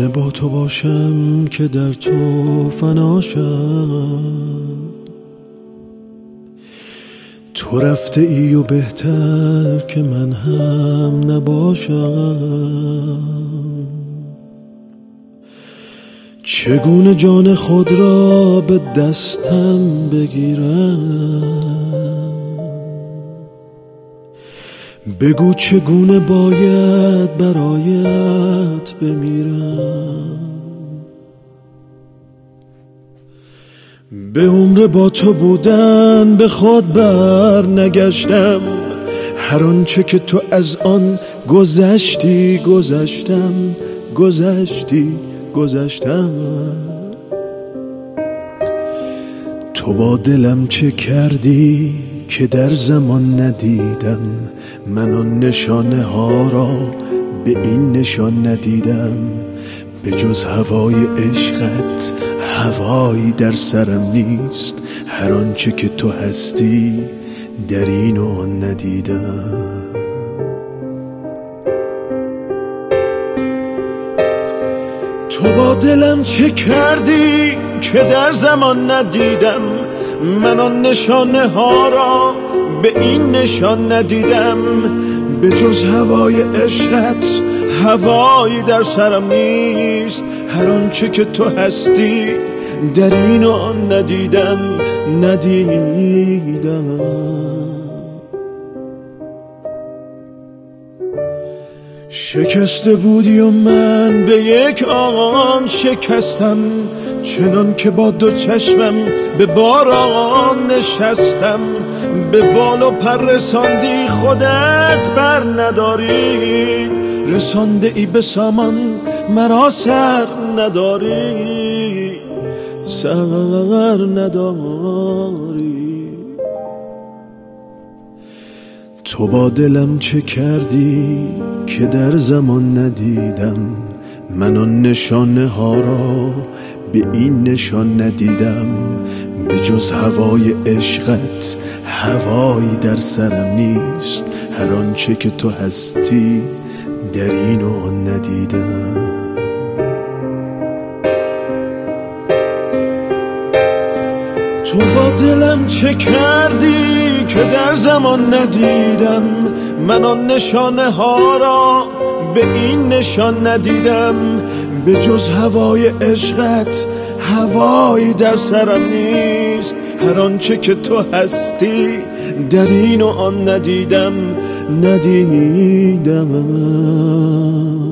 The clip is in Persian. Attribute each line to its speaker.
Speaker 1: با تو باشم که در تو فناشم، تو رفته ای و بهتر که من هم نباشم. چگونه جان خود را به دستم بگیرم؟ بگو چگونه باید برایت بمیرم. به عمر با تو بودن به خود بر نگشتم، هر آنچه که تو از آن گذشتی گذشتم. تو با دلم چه کردی که در زمان ندیدم؟ من آن نشانه ها را به این نشان ندیدم. به جز هوای عشقت هوایی در سرم نیست، هر آنچه که تو هستی در این و آن ندیدم. تو با دلم چه کردی که در زمان ندیدم؟ من آن نشانه ها را به این نشان ندیدم. به جز هوای عشقت هوایی در سرم نیست، هر آنچه که تو هستی در این و آن ندیدم. شکسته بودی و من به یک آن شکستم، چنان که با دو چشمم به باران نشستم. به بال و پر رساندی خودت بر نداری، رسانده ای به سامان مرا سر نداری. تو با دلم چه کردی که در زمان ندیدم؟ من آن نشانه ها را به این نشان ندیدم. به جز هوای عشقت هوایی در سرم نیست، هر آنچه که تو هستی در این و آن ندیدم. تو با دلم چه کردی که در زمان ندیدم؟ من آن نشانه ها را به این نشان ندیدم. به جز هوای عشقت هوایی در سرم نیست، هر آنچه که تو هستی در این و آن ندیدم.